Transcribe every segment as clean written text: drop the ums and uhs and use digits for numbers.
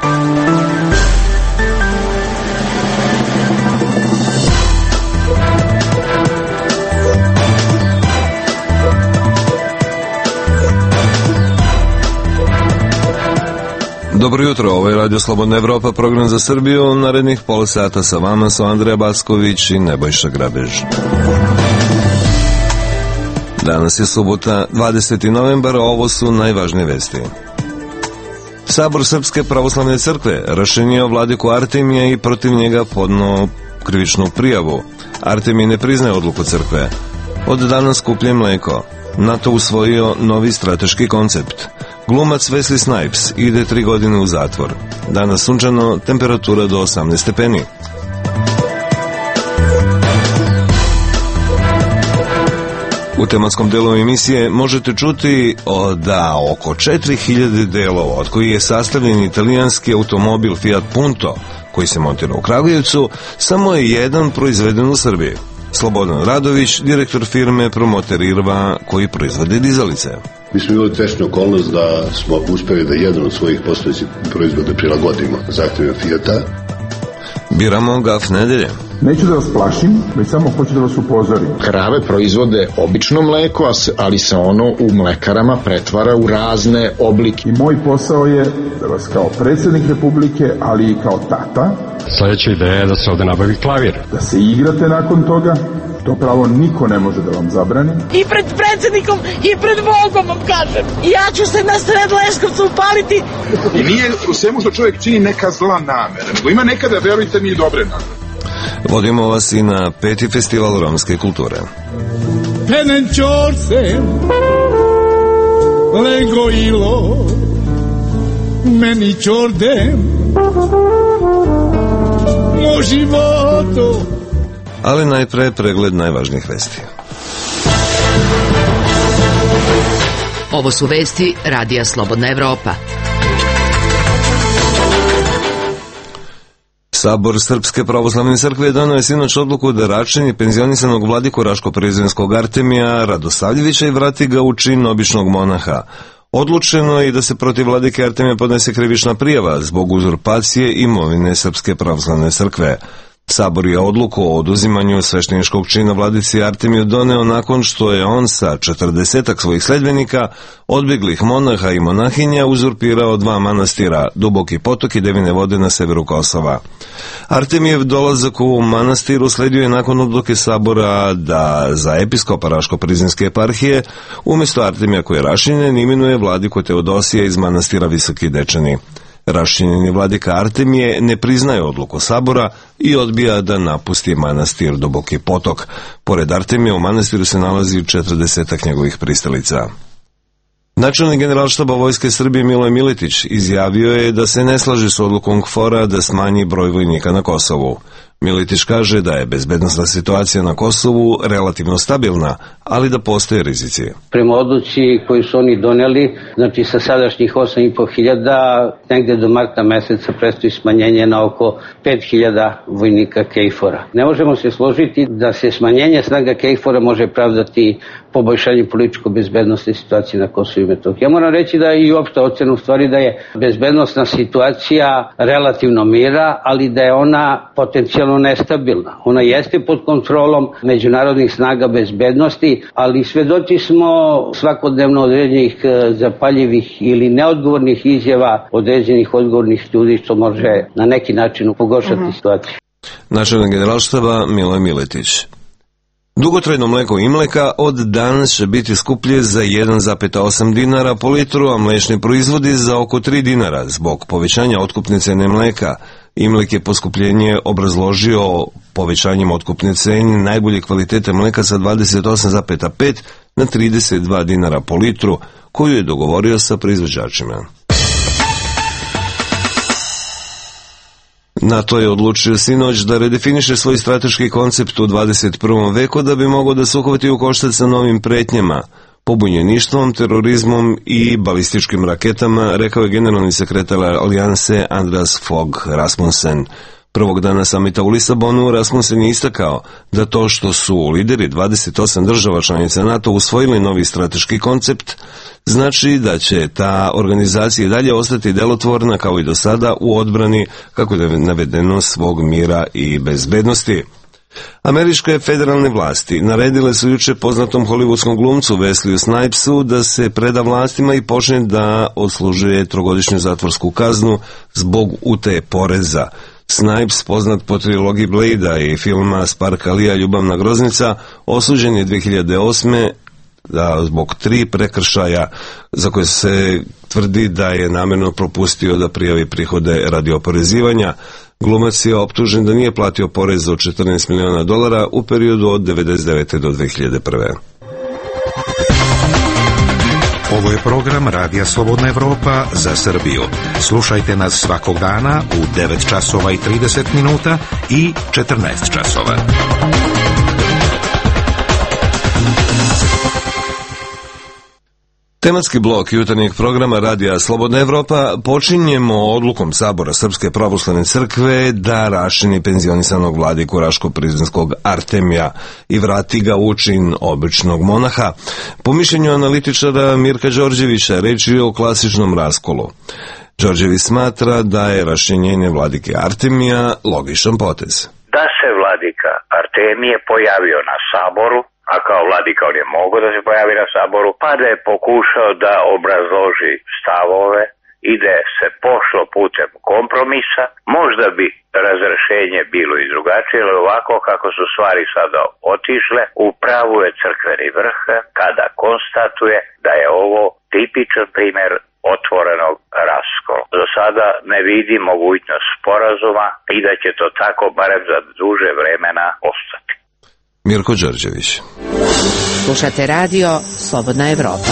Dobro jutro, ovo je Radio Slobodna Evropa, program za Srbiju. Narednih pola sata sa vama su Andreja Backović i Nebojša Grabež. Danas je subota, 20. novembar, a ovo su najvažnije vesti. Sabor Srpske pravoslavne crkve raščinio vladiku Artemija i protiv njega podno krivičnu prijavu. Artemij ne priznaje odluku crkve. Od danas skuplje mleko. NATO usvojio novi strateški koncept. Glumac Wesley Snipes ide 3 godine u zatvor. Danas sunčano, temperatura do 18 stepeni. U tematskom delu emisije možete čuti da oko 4000 delova, od kojih je sastavljen italijanski automobil Fiat Punto, koji se montira u Kragujevcu, samo je jedan proizveden u Srbiji. Slobodan Radović, direktor firme Promoter Irva, koji proizvode dizalice. Mi smo imali tešnu okolnost da smo uspeli da jedan od svojih postojećih proizvoda prilagodimo zahtjevima Fijata. Biramo gaf nedelje. Neću da vas plašim, već samo hoću da vas upozorim. Krave proizvode obično mleko, ali se ono u mlekarama pretvara u razne oblike. I moj posao je da vas kao predsjednik Republike, ali i kao tata... Sljedeća ideja je da se ovde nabavi klavir. Da se igrate nakon toga, to pravo niko ne može da vam zabrani. I pred predsjednikom i pred Bogom vam kažem. Ja ću se na sred Leskovca upaliti. I nije u svemu što čovjek čini neka zla namera, nego ima nekada, verujte mi, i dobre namere. Vodimo vas i na 5. festival romske kulture. Penenčorce, lengo ilo, meni čordem, mo životu. Ali najpre pregled najvažnijih vesti. Ovo su vesti Radija Slobodna Evropa. Sabor Srpske pravoslavne crkve donio je sinoć odluku da račini penzionisanog vladiku Raško-Prezinskog Artemija Radosavljevića i vrati ga u čin običnog monaha. Odlučeno je i da se protiv vladike Artemija podnese krivična prijava zbog uzurpacije imovine Srpske pravoslavne crkve. Sabor je odluku o oduzimanju svešteničkog čina vladici Artemiju doneo nakon što je on sa 40 svojih sledbenika, odbjeglih monaha i monahinja, uzurpirao 2 manastira, Duboki potok i Devine vode na severu Kosova. Artemijev dolazak u manastir usledio je nakon odluke Sabora da za episkopa Raško-Prizinske eparhije umjesto Artemija koji je rašinjen imenuje vladiku Teodosija iz manastira Visoki Dečani. Raščinjeni vladika Artemije ne priznaje odluku Sabora i odbija da napusti manastir Duboki potok. Pored Artemija u manastiru se nalazi 40 njegovih pristalica. Načelnik Generalštaba Vojske Srbije Miloj Miletić izjavio je da se ne slaže s odlukom KFOR-a da smanji broj vojnika na Kosovu. Miletić kaže da je bezbednosna situacija na Kosovu relativno stabilna, ali da postoje rizici. Prema odluci koju su oni doneli, znači sa sadašnjih 8.500, negde do marta meseca predstoji smanjenje na oko 5.000 vojnika KFOR-a. Ne možemo se složiti da se smanjenje snaga KFOR-a može pravdati poboljšanje političko-bezbednostne situacije na Kosovu i Metohiji. Ja moram reći da i uopšte ocenu stvari da je bezbednostna situacija relativno mira, ali da je ona potencijalno nestabilna. Ona jeste pod kontrolom međunarodnih snaga bezbednosti, ali svedoci smo svakodnevno određenih zapaljivih ili neodgovornih izjava određenih odgovornih ljudi što može na neki način pogoršati situaciju. Načelnik Generalštaba Miloj Miletić. Dugotrajno mleko Imleka od danas će biti skuplje za 1,8 dinara po litru, a mlečni proizvodi za oko 3 dinara zbog povećanja otkupne cene mleka. Imlek je poskupljenje obrazložio povećanjem otkupne cene najbolje kvalitete mleka sa 28,5 na 32 dinara po litru, koju je dogovorio sa proizvođačima. NATO je odlučio sinoć da redefiniše svoj strateški koncept u 21. veku da bi mogao da se uhvati u koštac sa novim pretnjama, pobunjeništvom, terorizmom i balističkim raketama, rekao je generalni sekretar Alijanse Andreas Fogh Rasmussen. Prvog dana samita u Lisabonu Rasmussen je istakao da to što su lideri 28 država članica NATO usvojili novi strateški koncept znači da će ta organizacija i dalje ostati delotvorna kao i do sada u odbrani, kako je navedeno, svog mira i bezbednosti. Američke federalne vlasti naredile su juče poznatom hollywoodskom glumcu Wesley Snipesu da se preda vlastima i počne da odslužuje 3-godišnju zatvorsku kaznu zbog utaje poreza. Snipes, poznat po trilogiji Blade-a i filma Spike Lee'a Ljubavna groznica, osuđen je 2008. zbog 3 prekršaja za koje se tvrdi da je namjerno propustio da prijavi prihode radi oporezivanja. Glumac je optužen da nije platio porez od $14 miliona u periodu od 1999. do 2001. Ovo je program Radija Slobodna Evropa za Srbiju. Slušajte nas svakog dana u 9 časova i 30 minuta i 14 časova. Tematski blok jutarnjeg programa Radija Slobodna Evropa počinjemo odlukom Sabora Srpske pravoslavne crkve da raščini penzionisanog vladiku Raško-Prizrenskog Artemija i vrati ga u čin običnog monaha. Po mišljenju analitičara Mirka Đorđevića, reč je o klasičnom raskolu. Đorđević smatra da je raščinjenje vladike Artemija logičan potez. Da se vladika Artemije pojavio na Saboru, a kao vladika on je mogao da se pojavi na Saboru, pa da je pokušao da obrazloži stavove i da se pošlo putem kompromisa, možda bi razrešenje bilo i drugačije, ali ovako kako su stvari sada otišle, u pravu je crkveni vrh kada konstatuje da je ovo tipičan primer otvorenog raskola. Do sada ne vidi mogućnost sporazuma i da će to tako barem za duže vremena ostati. Mirko Đorđević. Slušate radio Slobodna Evropa.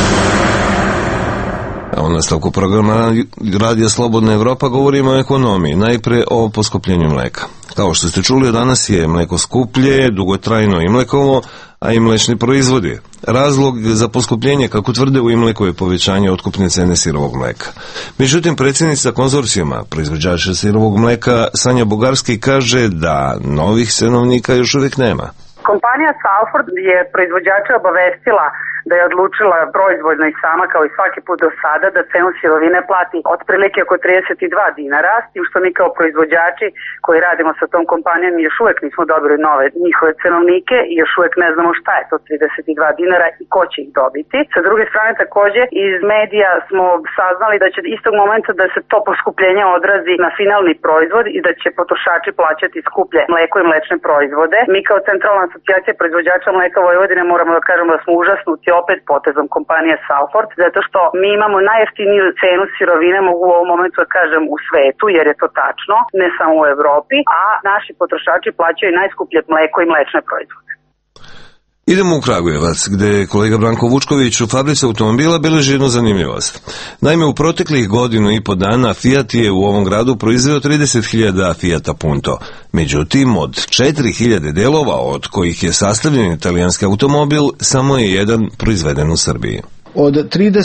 U nastavku programa Radija Slobodna Evropa govorimo o ekonomiji, najpre o poskupljenju mleka. Kao što ste čuli, danas je mleko skuplje, dugotrajno i mlekovo, a i mlečni proizvodi. Razlog za poskupljenje, kako tvrde u Imleku, je povećanje otkupne cene sirovog mleka. Međutim, predsjednica konzorcijuma proizvođača sirovog mleka Sanja Bugarski kaže da novih cenovnika još uvijek nema. Kompanija Salford je proizvođača obavestila da je odlučila proizvoljno i sama kao i svaki put do sada da cenu sirovine plati otprilike oko 32 dinara, s tim što mi kao proizvođači koji radimo sa tom kompanijom još uvijek nismo dobili nove njihove cenovnike i još uvijek ne znamo šta je to 32 dinara i ko će ih dobiti. Sa druge strane također iz medija smo saznali da će istog momenta da se to poskupljenje odrazi na finalni proizvod i da će potrošači plaćati skuplje mleko i mlečne proizvode. Mi kao Centralna asocijacija proizvođača mleka Vojvodine moramo da kažemo da smo užasnuti opet potezom kompanije Salford, zato što mi imamo najjeftiniju cenu sirovine, mogu u ovom momentu da kažem u svetu, jer je to tačno, ne samo u Evropi, a naši potrošači plaćaju najskuplje mleko i mlečne proizvode. Idemo u Kragujevac, gde kolega Branko Vučković u fabrici automobila beleži jednu zanimljivost. Naime, u proteklih godinu i po dana Fiat je u ovom gradu proizveo 30.000 Fiata Punto. Međutim, od 4.000 delova, od kojih je sastavljen italijanski automobil, samo je jedan proizveden u Srbiji. Od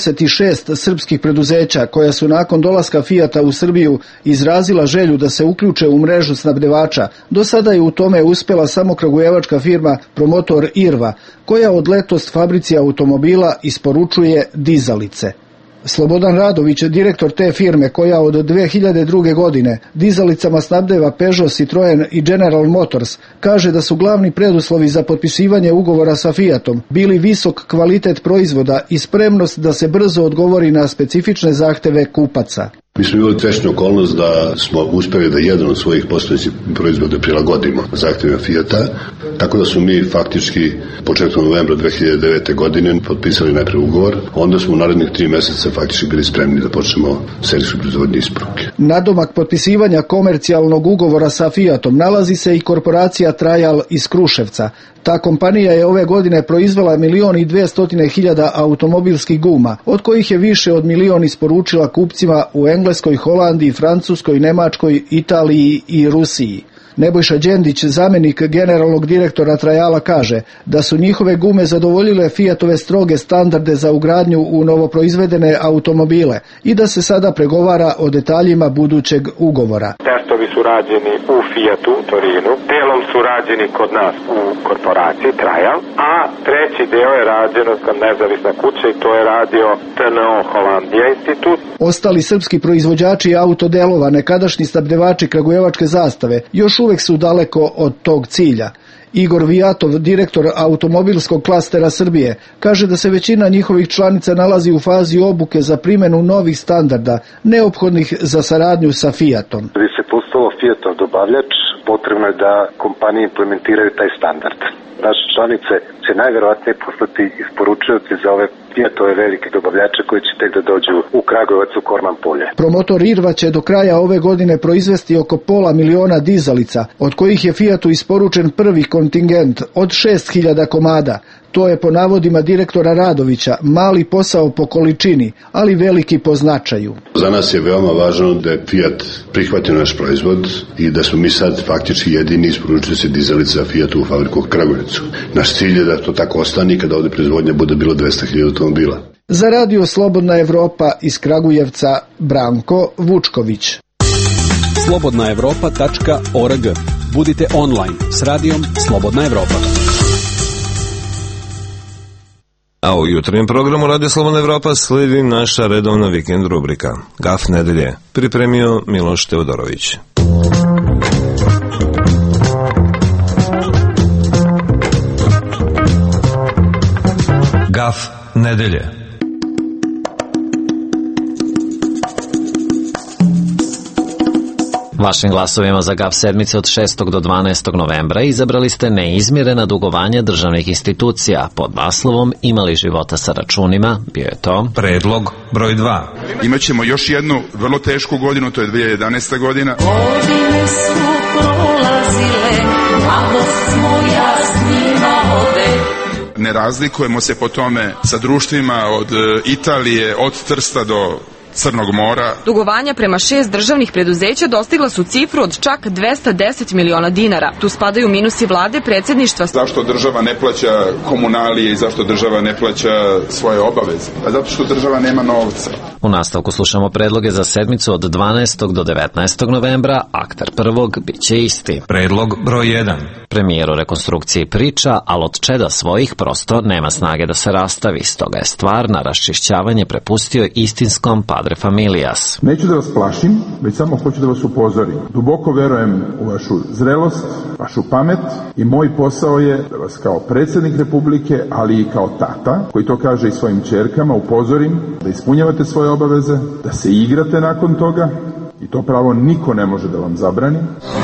36 srpskih preduzeća koja su nakon dolaska Fijata u Srbiju izrazila želju da se uključe u mrežu snabdevača, do sada je u tome uspjela samo kragujevačka firma Promotor Irva, koja od letos fabrici automobila isporučuje dizalice. Slobodan Radović, direktor te firme koja od 2002. godine dizalicama snabdeva Peugeot, Citroen i General Motors, kaže da su glavni preduslovi za potpisivanje ugovora sa Fiatom bili visok kvalitet proizvoda i spremnost da se brzo odgovori na specifične zahteve kupaca. Mi smo imali srećnu okolnost da smo uspeli da jedan od svojih postojećih proizvoda prilagodimo zahtjevima Fijata, tako da smo mi faktički početkom novembra 2009. godine potpisali najprej ugovor, onda smo u narednih 3 mjeseca faktički bili spremni da počnemo serijsku proizvodnju isporuke. Nadomak potpisivanja komercijalnog ugovora sa Fiatom nalazi se i korporacija Trajal iz Kruševca. Ta kompanija je ove godine proizvela 1.200.000 automobilskih guma, od kojih je više od 1.000.000 isporučila kupcima u Engleskoj, Holandiji, Francuskoj, Nemačkoj, Italiji i Rusiji. Nebojša Đendić, zamenik generalnog direktora Trajala, kaže da su njihove gume zadovoljile Fiatove stroge standarde za ugradnju u novoproizvedene automobile i da se sada pregovara o detaljima budućeg ugovora. Testovi su rađeni u Fiatu Torinu, delom su rađeni kod nas u korporaciji Trajal, a treći deo je rađeno kod nezavisna kuća i to je radio TNO Holandija institut. Ostali srpski proizvođači autodelova, nekadašnji snabdevači kragujevačke zastave, još uvek su daleko od tog cilja. Igor Vijatov, direktor automobilskog klastera Srbije, kaže da se većina njihovih članica nalazi u fazi obuke za primjenu novih standarda, neophodnih za saradnju sa Fiatom. Da bi se postalo Fiatov dobavljač, potrebno je da kompanije implementiraju taj standard. Naše članice će najverovatnije poslati isporučioci za ove Fiatove velike dobavljače koji će tek da dođu u Kragujevac u Korman polje. Promotor Irva će do kraja ove godine proizvesti oko 500.000 dizalica, od kojih je Fiatu isporučen prvi kontingent od 6.000 komada. To je po navodima direktora Radovića mali posao po količini, ali veliki po značaju. Za nas je veoma važno da je Fiat prihvatio naš proizvod i da smo mi sad faktički jedini isporučioci dizalica Fiatu u fabriku u Kragujevcu. Naš cilj je da to tako ostane kada ovde proizvodnja bude bilo 200.000 automobila. Za radio Slobodna Evropa iz Kragujevca, Branko Vučković. slobodnaevropa.org. Budite online s radijom Slobodna Evropa. A u jutarnjem programu Radio Slobodna Evropa sledi naša redovna vikend rubrika Gaf nedelje, pripremio Miloš Teodorović. Gaf nedelje. Vašim glasovima za GAF sedmice od 6. do 12. novembra izabrali ste neizmirena dugovanja državnih institucija pod naslovom Imali života sa računima, bio je to predlog broj 2. Imaćemo još jednu vrlo tešku godinu, to je 2011. godina. Godine su prolazile, mladost moja s njima ode. Ne razlikujemo se po tome sa društvima od Italije, od Trsta do Crnog mora. Dugovanja prema 6 državnih preduzeća dostigla su cifru od čak 210 miliona dinara. Tu spadaju minusi vlade, predsjedništva. Zašto država ne plaća komunalije i zašto država ne plaća svoje obaveze? Pa zato što država nema novca. U nastavku slušamo predloge za sedmicu od 12. do 19. novembra. Akter prvog biće isti. Predlog broj 1. Premijer o rekonstrukciji priča, ali od čeda svojih prosto nema snage da se rastavi. Stoga je stvar na raščišćavanje prepustio istinskom Padre Familias. Neću da vas plašim, već samo hoću da vas upozorim. Duboko verujem u vašu zrelost, vašu pamet i moj posao je da vas kao predsjednik Republike, ali i kao tata, koji to kaže i svojim ćerkama, upozorim da ispunjavate svoje obaveze, da se igrate nakon toga i to pravo niko ne može da vam zabrani.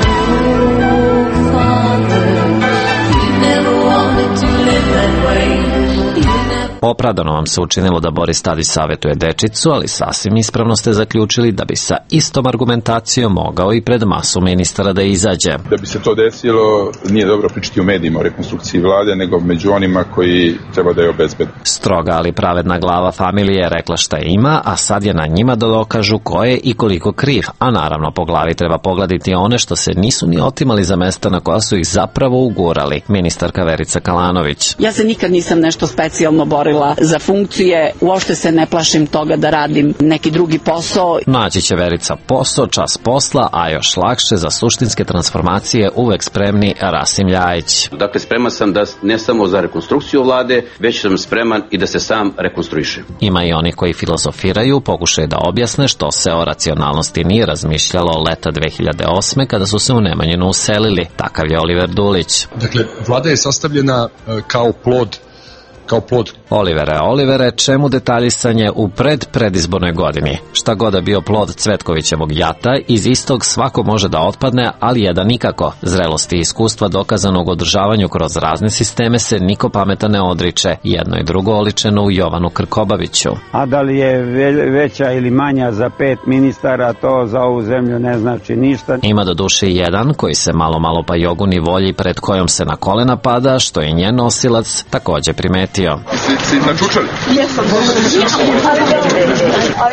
Opravdano vam se učinilo da Boris Tadić savjetuje dečicu, ali sasvim ispravno ste zaključili da bi sa istom argumentacijom mogao i pred masu ministara da izađe. Da bi se to desilo, nije dobro pričati u medijima o rekonstrukciji vlade, nego među onima koji treba da je obezbede. Stroga, ali pravedna glava familije je rekla šta ima, a sad je na njima da dokažu ko je i koliko kriv. A naravno, po glavi treba pogledati one što se nisu ni otimali za mesta na koja su ih zapravo ugurali. Ministarka Verica Kalanović. Ja se nikad nisam nešto specijalno borila za funkcije, uopšte se ne plašim toga da radim neki drugi posao. Naći će Verica posao, čas posla, a još lakše za suštinske transformacije uvek spremni Rasim Ljajić. Dakle, spreman sam da ne samo za rekonstrukciju vlade, već sam spreman i da se sam rekonstruiše. Ima i onih koji filozofiraju, pokušaju da objasne što se o racionalnosti nije razmišljalo leta 2008. kada su se u Nemanjinu uselili. Takav je Oliver Dulić. Dakle, vlada je sastavljena kao plod Olivere, čemu detaljisanje u predizbornoj godini? Šta god da bio plod Cvetkovićevog jata, iz istog svako može da otpadne, ali jedan nikako. Zrelosti i iskustva dokazanog održavanju kroz razne sisteme se niko pametan ne odriče. Jedno i drugo oličeno u Jovanu Krkobabiću. A da li je veća ili manja za 5 ministara, to za ovu zemlju ne znači ništa. Ima do duše jedan koji se malo pa joguni volji pred kojom se na kolena pada, što je njen nosilac takođe primetio. Si načučali? Jesam.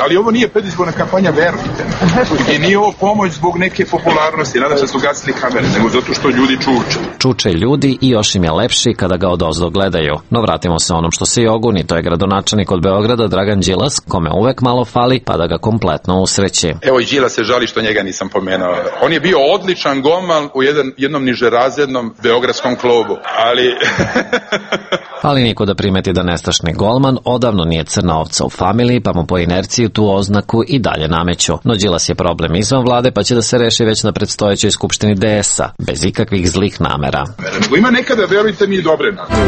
ali ovo nije predizborna kampanja, verujte. I nije ovo pomoć zbog neke popularnosti, nadam se da su gasili kamere, nego zato što ljudi čuče. Čuče ljudi i još im je lepši kada ga odozdo gledaju. No vratimo se onom što se joguni, to je gradonačelnik od Beograda Dragan Đilas, kome uvek malo fali pa da ga kompletno usreći. Evo i Đilas se žali što njega nisam pomenuo. On je bio odličan golman u jednom nižerazrednom beogradskom klubu, ali niko da primeti da nestašni golman odavno nije crna ovca u familiji, pa mu po inerciji tu oznaku i dalje nameću. No Đilas je problem izvan vlade, pa će da se reši već na predstojećoj skupštini DS-a, bez ikakvih zlih namera. Ima nekada, verujte mi, dobre namere.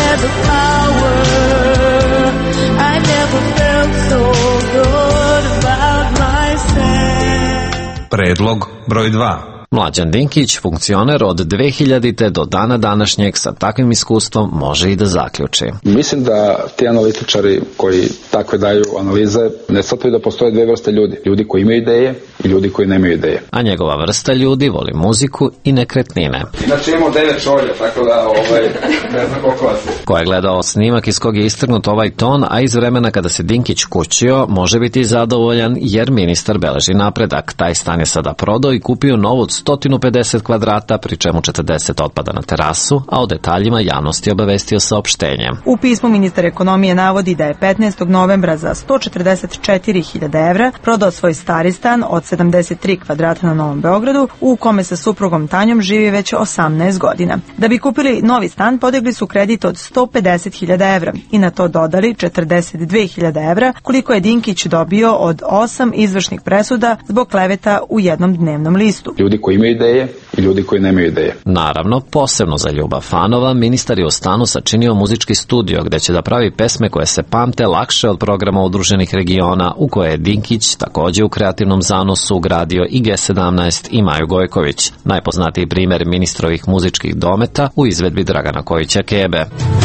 Predlog broj 2. Mlađan Dinkić, funkcioner od 2000. do dana današnjeg, sa takvim iskustvom može i da zaključi. Mislim da ti analitičari koji takve daju analize ne shvataju da postoje dve vrste ljudi. Ljudi koji imaju ideje i ljudi koji nemaju ideje. A njegova vrsta ljudi voli muziku i nekretnine. Znači imamo 9 čolja, tako da ne znam koliko vas je. Ko je gledao snimak iz kog je istrgnut ovaj ton, a iz vremena kada se Dinkić kućio, može biti zadovoljan jer ministar beleži napredak. Taj stan je sada prodao i kupio novu 150 kvadrata, pri čemu 40 otpada na terasu, a o detaljima javnosti obavestio saopštenjem. U pismu ministar ekonomije navodi da je 15. novembra za 144.000 evra prodao svoj stari stan od 73 kvadrata na Novom Beogradu, u kome sa suprugom Tanjom živi već 18 godina. Da bi kupili novi stan, podigli su kredit od 150.000 evra i na to dodali 42.000 evra, koliko je Dinkić dobio od 8 izvršnih presuda zbog kleveta u jednom dnevnom listu. Ljudi koji imaju ideje i ljudi koji nemaju ideje. Naravno, posebno za ljubav fanova, ministar je u stanu sačinio muzički studio gde će da pravi pesme koje se pamte lakše od programa Udruženih regiona, u koje je Dinkić takođe u kreativnom zanosu ugradio i G17 i Maju Gojković. Najpoznatiji primer ministrovih muzičkih dometa u izvedbi Dragana Kojića Kebe.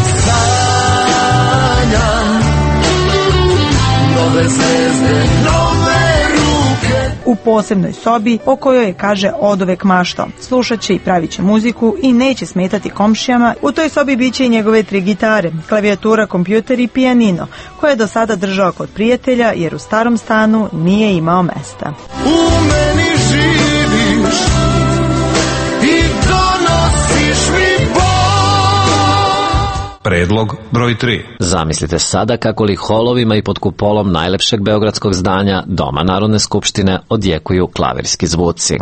Sanjam nove zvezde, u posebnoj sobi o kojoj je, kaže, oduvek maštao. Slušaće i pravit će muziku i neće smetati komšijama. U toj sobi biće i njegove 3 gitare, klavijatura, kompjuter i pijanino, koje je do sada držao kod prijatelja jer u starom stanu nije imao mesta. U meni živiš i donosiš mi bol. Predlog broj 3. Zamislite sada kako li holovima i pod kupolom najlepšeg beogradskog zdanja, Doma Narodne skupštine, odjekuju klavirski zvuci.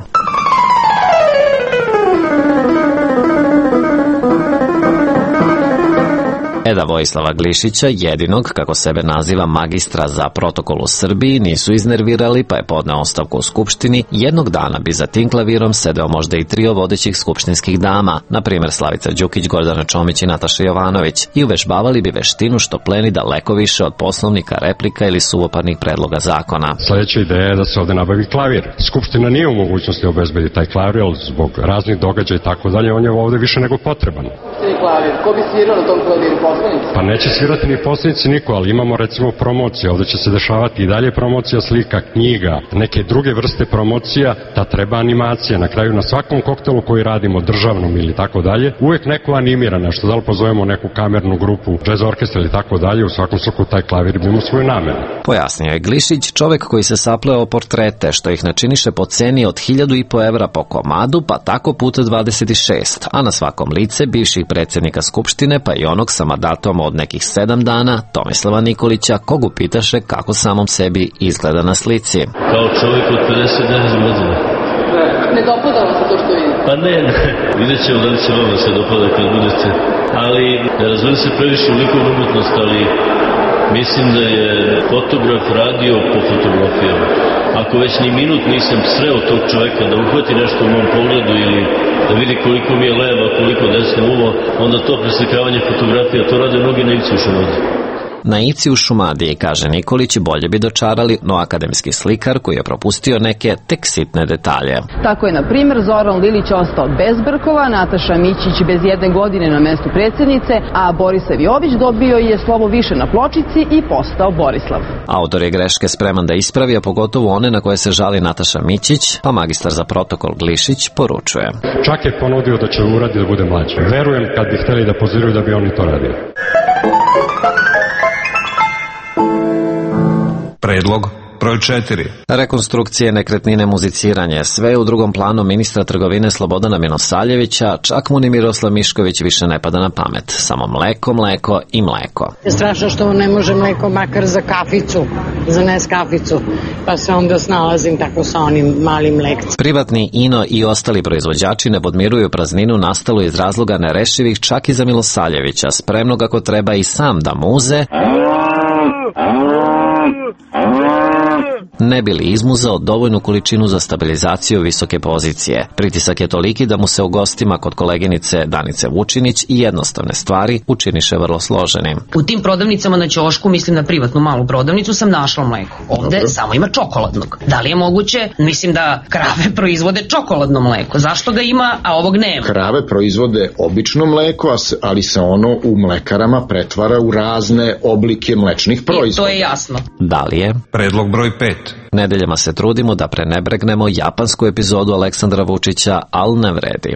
Eda Vojislava Glišića, jedinog, kako sebe naziva, magistra za protokol u Srbiji, nisu iznervirali, pa je podneo ostavku u Skupštini. Jednog dana bi za tim klavirom sedeo možda i trio vodećih skupštinskih dama, na primjer Slavica Đukić, Gordana Čomić i Nataša Jovanović, i uvežbavali bi veštinu što pleni daleko više od poslovnika, replika ili suvoparnih predloga zakona. Sledeća ideja je da se ovde nabavi klavir. Skupština nije u mogućnosti obezbedi taj klavir, zbog raznih događaja i tako dalje, on je ovde više nego potreban. Klavir, ko bi svirao na tom klaviru? Pa neće svirati ni poslanici niko, ali imamo recimo promocije, ovde će se dešavati i dalje promocija slika, knjiga, neke druge vrste promocija, da treba animacija. Na kraju na svakom koktelu koji radimo, državnom ili tako dalje, uvek neko animira nešto, da li pozovemo neku kamernu grupu, džez orkestra ili tako dalje, u svakom slučaju taj klavir bi imao svoju namenu. Pojasnio je Glišić, čovek koji se sapleo portrete, što ih načiniše po ceni od 1.500 evra po komadu, pa tako puta 26, a na svakom lice bivših predsjednika Skupštine, pa i onog sa mandatom od nekih 7 dana, Tomislava Nikolića, kogu pitaše kako samom sebi izgleda na slici. Kao čovjek od 59 godina. Ne dopada vam se to što vidim? Pa ne, vidjet ćemo da li će vam se dopada kad budete. Ali, ne razvojem se previše u likovnu umjetnost, ali mislim da je fotograf radio po fotografijama. Ako već ni minut nisam sreo tog čovjeka da uhvati nešto u mom pogledu ili da vidi koliko mi je leva, koliko desno uvo, onda to preslikavanje fotografija, to rade mnogi naivci u Šumadiji. Naivci u Šumadiji, kaže Nikolić, bolje bi dočarali, no akademski slikar koji je propustio neke tek sitne detalje. Tako je, na primjer, Zoran Lilić ostao bez brkova, Nataša Mićić bez 1 godine na mestu predsjednice, a Borisav Jović dobio je slovo više na pločici i postao Borislav. Autor je greške spreman da ispravi, a pogotovo one na koje se žali Nataša Mićić, pa magistar za protokol Glišić poručuje. Čak je ponudio da će uradi da bude mlađi. Verujem kad bi hteli da poziraju da bi oni to radili. Predlog broj 4. Rekonstrukcije, nekretnine, muziciranje, sve je u drugom planu ministra trgovine Slobodana Milosaljevića, čak mu ni Miroslav Mišković više ne pada na pamet. Samo mleko, mleko i mleko. Strašno što ne može mleko makar za kaficu, za Neskaficu, pa se onda snalazim tako sa onim malim mlekcem. Privatni Ino i ostali proizvođači ne podmiruju prazninu nastalu iz razloga nerešivih čak i za Milosaljevića, spremnog ako treba i sam da muze, ne bi li izmuzao dovoljnu količinu za stabilizaciju visoke pozicije. Pritisak je toliki da mu se u gostima kod koleginice Danice Vučinić i jednostavne stvari učiniše vrlo složenim. U tim prodavnicama na ćošku, mislim na privatnu malu prodavnicu, sam našla mleko. Ovde samo ima čokoladnog. Da li je moguće? Mislim da krave proizvode čokoladno mleko. Zašto ga ima, a ovog nema? Krave proizvode obično mleko, ali se ono u mlekarama pretvara u razne oblike mlečnih proizvoda. I to je jasno. Da li je? Predlog broj 5. Nedeljama se trudimo da prenebregnemo japansku epizodu Aleksandra Vučića, al ne vredi.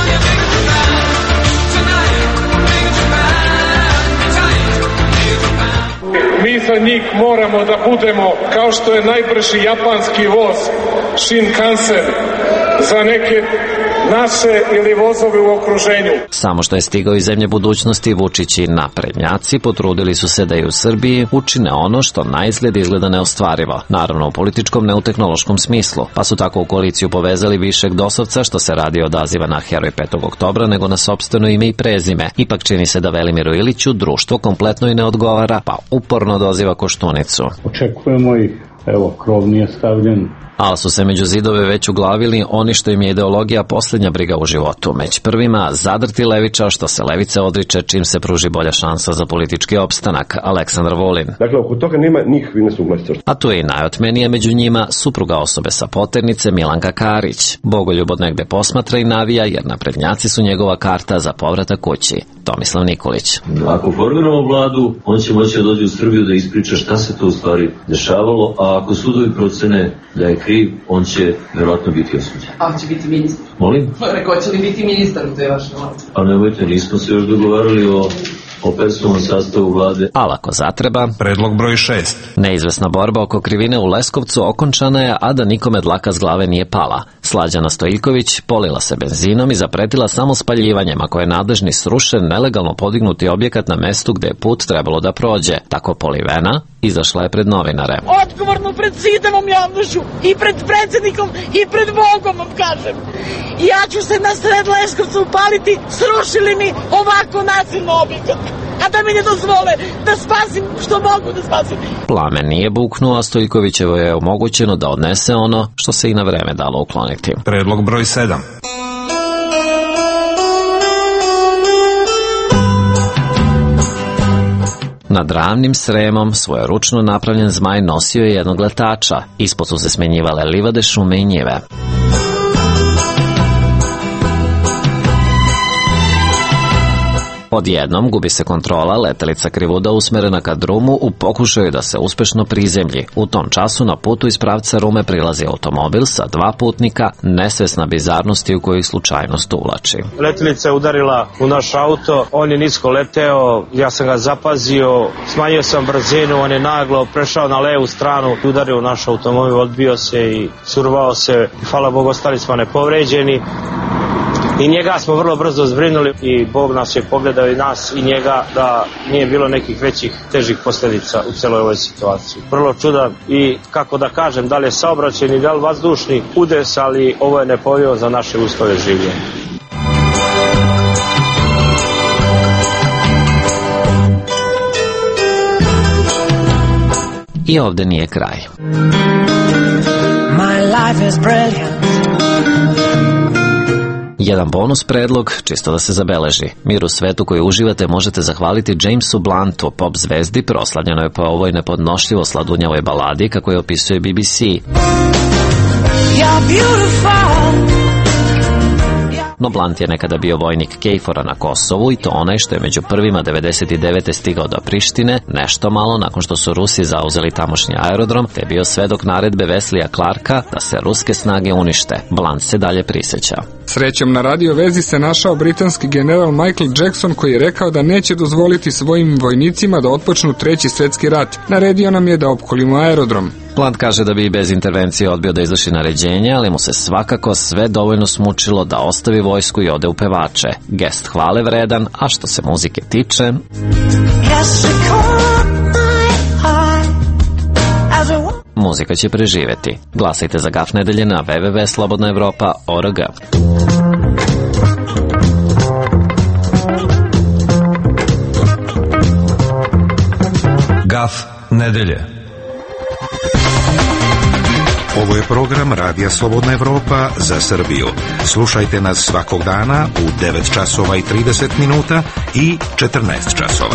Mi za njih moramo da budemo kao što je najbrži japanski voz Shinkansen za neke naše ili vozove u okruženju. Samo što je stigao iz zemlje budućnosti, Vučić i naprednjaci potrudili su se da i u Srbiji učine ono što na izgled izgleda neostvarivo. Naravno u političkom, ne u tehnološkom smislu. Pa su tako u koaliciju povezali višeg dosovca, što se radi odaziva na heroj 5. oktobra, nego na sopstveno ime i prezime. Ipak čini se da Velimiru Iliću društvo kompletno i ne odgovara, pa uporno doziva Koštunicu. Očekujemo ih, evo, krov nije stavljen. Ali su se među zidove već uglavili oni što im je ideologija posljednja briga u životu. Među prvima zadrti levičar što se levice odriče čim se pruži bolja šansa za politički opstanak, Aleksandar Vulin. Dakle, oko toga nema nikakvih nesuglasica. A tu je i najotmenije među njima supruga osobe sa poternice Milanka Karić. Bogoljub od negde posmatra i navija jer naprednjaci su njegova karta za povratak kući. Tomislav Nikolić. Ako formiramo vladu, on će moći da dođe u Srbiju da ispriča šta se to u stvari dešavalo, a ako sudovi procene da je kriv, on će verovatno biti osuđen. A će biti ministar? Molim? Rekao će li biti ministar u toj vašoj vladi? A nemojte, nismo se još dogovarali o personalnom sastavu vlade. Ali ako zatreba, predlog broj 6. Neizvesna borba oko krivine u Leskovcu okončana je, a da nikome dlaka s glave nije pala. Slađana Stojiljković polila se benzinom i zapretila samo spaljivanjem ako je nadležni srušen nelegalno podignuti objekat na mestu gde je put trebalo da prođe. Tako polivena izašla je pred novinare. Odgovorno pred sitavom javnošću i pred predsjednikom i pred Bogom vam kažem. Ja ću se na sred Leskovca upaliti, srušili mi ovako nasilno objekat. A da mi ne dozvole da spasim što mogu da spasim. Plamen nije buknuo, a Stojiljkovićevo je omogućeno da odnese ono što se i na vreme dalo ukloniti. Predlog broj 7. Nad ravnim Sremom svoj ručno napravljen zmaj nosio je jednog letača. Ispod su se smenjivale livade, šume i njive. Odjednom gubi se kontrola, letelica krivuda usmerena ka drumu u pokušaju da se uspešno prizemlji. U tom času na putu iz pravca Rume prilazi automobil sa 2 putnika, nesvesna bizarnosti u kojih slučajnost uvlači. Letelica je udarila u naš auto, on je nisko leteo, ja sam ga zapazio, smanjio sam brzinu, on je naglo prešao na levu stranu, udario u naš automobil, odbio se i survao se. Hvala Bogu, ostali smo nepovređeni. I njega smo vrlo brzo zbrinuli i Bog nas je pogledao i nas i njega da nije bilo nekih većih težih posljedica u celoj ovoj situaciji. Vrlo čudan i kako da kažem, da li je saobraćajni, da li vazdušni udes, ali ovo je nepovjerljivo za naše uslove življenja. I ovde nije kraj. My life is brilliant. Jedan bonus predlog, čisto da se zabeleži. Mir u svetu koji uživate možete zahvaliti Jamesu Bluntu, pop zvezdi, proslavljenoj po ovoj nepodnošljivo sladunjavoj baladi, kako je opisuje BBC. No Blunt je nekada bio vojnik KFOR-a na Kosovu i to onaj što je među prvima 99. stigao do Prištine, nešto malo nakon što su Rusi zauzeli tamošnji aerodrom, te bio svedok naredbe Weslija Clarka da se ruske snage unište. Blunt se dalje priseća. Srećom, na radio vezi se našao britanski general Michael Jackson, koji je rekao da neće dozvoliti svojim vojnicima da otpočnu Treći svjetski rat. Naredio nam je da opkolimo aerodrom. Plant kaže da bi bez intervencije odbio da izvrši naređenje, ali mu se svakako sve dovoljno smučilo da ostavi vojsku i ode u pevače. Gest hvale vredan, a što se muzike tiče... Muzika će preživeti. Glasajte za Gaf nedelje na www.slobodnaevropa.org. Gaf nedelje. Ovo je program Radija Slobodna Evropa za Srbiju. Slušajte nas svakog dana u 9 časova i 30 minuta i 14 časova.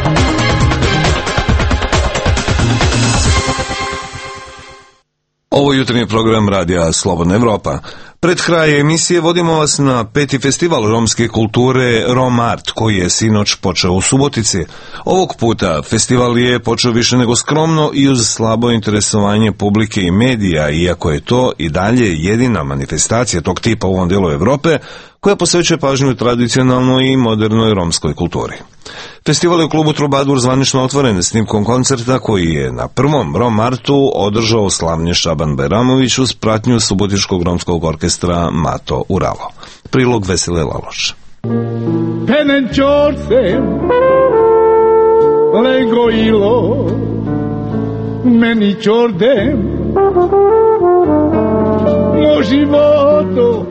Ovo jutarnji program Radija Slobodna Evropa. Pred kraj emisije vodimo vas na 5. festival romske kulture Rom Art, koji je sinoć počeo u Subotici. Ovog puta festival je počeo više nego skromno i uz slabo interesovanje publike i medija, iako je to i dalje jedina manifestacija tog tipa u ovom delu Evrope koja posvećuje pažnju tradicionalnoj i modernoj romskoj kulturi. Festival je u klubu Trubadur zvanično otvoren snimkom koncerta koji je na prvom Rom Artu održao slavnje Šaban Bajramović uz pratnju Subotičkog romskog orkestra Mato Uralo. Prilog Vesele Laloš. Penenčorce lego ilo meni čorde mo životo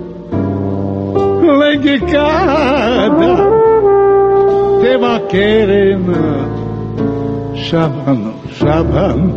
lege kada Teva kerena Šaban, Šaban.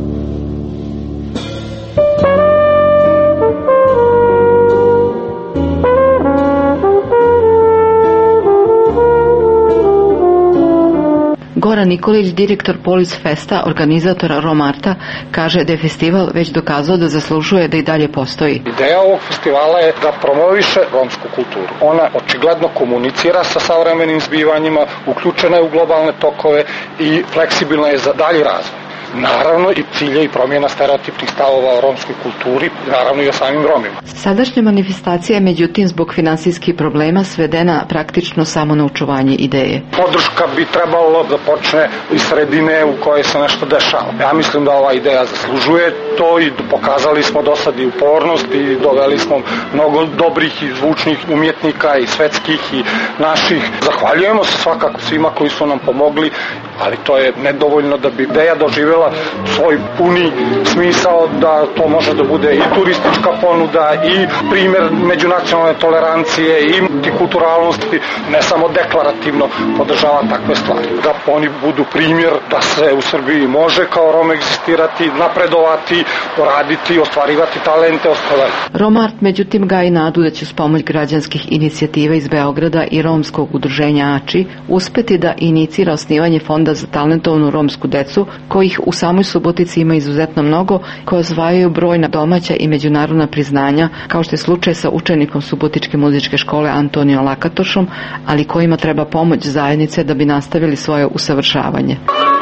Goran Nikolić, direktor Polis Festa, organizatora Rom Arta, kaže da je festival već dokazao da zaslužuje da i dalje postoji. Ideja ovog festivala je da promoviše romsku kulturu. Ona očigledno komunicira sa savremenim zbivanjima, uključena je u globalne tokove i fleksibilna je za dalji razvoj. Naravno i cilje i promjena stereotipnih stavova o romskoj kulturi, naravno i o samim Romima. Sadašnja manifestacija je međutim zbog finansijskih problema svedena praktično samo na očuvanje ideje. Podrška bi trebalo da počne iz sredine u kojoj se nešto dešava. Ja mislim da ova ideja zaslužuje to i pokazali smo do sad i upornost i doveli smo mnogo dobrih i zvučnih umjetnika i svetskih i naših. Zahvaljujemo se svakako svima koji su nam pomogli, ali to je nedovoljno da bi ideja doživjela svoj puni smisao, da to može da bude i turistička ponuda i primjer međunacionalne tolerancije i multikulturalnosti, ne samo deklarativno podržava takve stvari. Da oni budu primjer da se u Srbiji može kao Rom egzistirati, napredovati, raditi, ostvarivati talente, ostvarivati. Rom Art međutim gaji nadu da će uz pomoć građanskih inicijativa iz Beograda i romskog udruženja AČI uspeti da inicira osnivanje fonda za talentovanu romsku decu, kojih u samoj Subotici ima izuzetno mnogo, koje osvajaju brojna domaća i međunarodna priznanja, kao što je slučaj sa učenikom Subotičke muzičke škole Antonijom Lakatošom, ali kojima treba pomoć zajednice da bi nastavili svoje usavršavanje.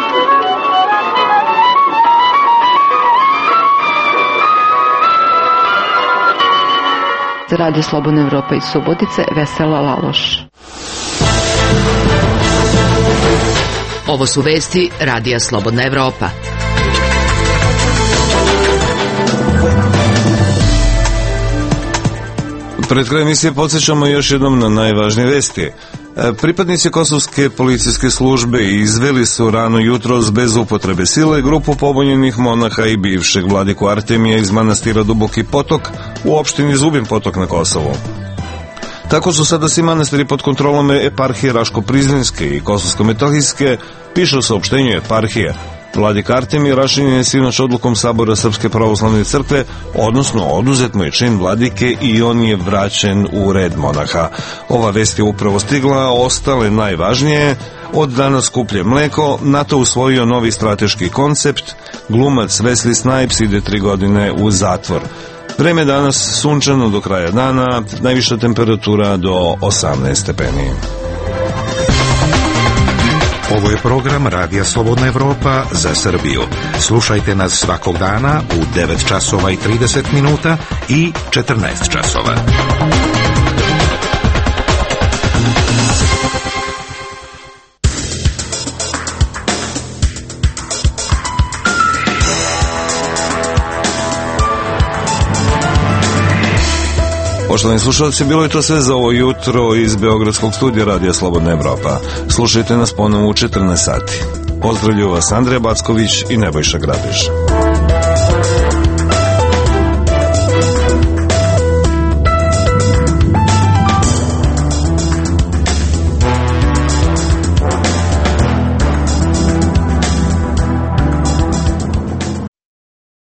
Za Radio Slobodna Evropa iz Subotice, Vesela Laloš. Ovo su vesti Radija Slobodna Evropa. Pred kraj emisije podsjećamo još jednom na najvažnije vesti. Pripadnici kosovske policijske službe izveli su rano jutros bez upotrebe sile grupu pobunjenih monaha i bivšeg vladiku Artemija iz manastira Duboki Potok u opštini Zubin Potok na Kosovu. Tako su sada svi manastiri pod kontrolom eparhije Raško-Prizrenske i Kosovsko-Metohijske, piše u saopštenju eparhije. Vladik Artemij rašinjen je sinoć odlukom Sabora Srpske pravoslavne crkve, odnosno oduzet mu je čin vladike i on je vraćen u red monaha. Ova vest je upravo stigla, ostale najvažnije. Od danas skuplje mleko, NATO usvojio novi strateški koncept, glumac Wesley Snipes ide 3 godine u zatvor. Vreme danas sunčano do kraja dana, najviša temperatura do 18 stepeni. Ovo je program Radija Slobodna Evropa za Srbiju. Slušajte nas svakog dana u 9 časova i 30 minuta i 14 časova. Poštovani slušalci, bilo je to sve za ovo jutro iz Beogradskog studija Radija Slobodna Evropa. Slušajte nas ponovo u 14 sati. Pozdravljuju vas Andrija Backović i Nebojša Grabiš.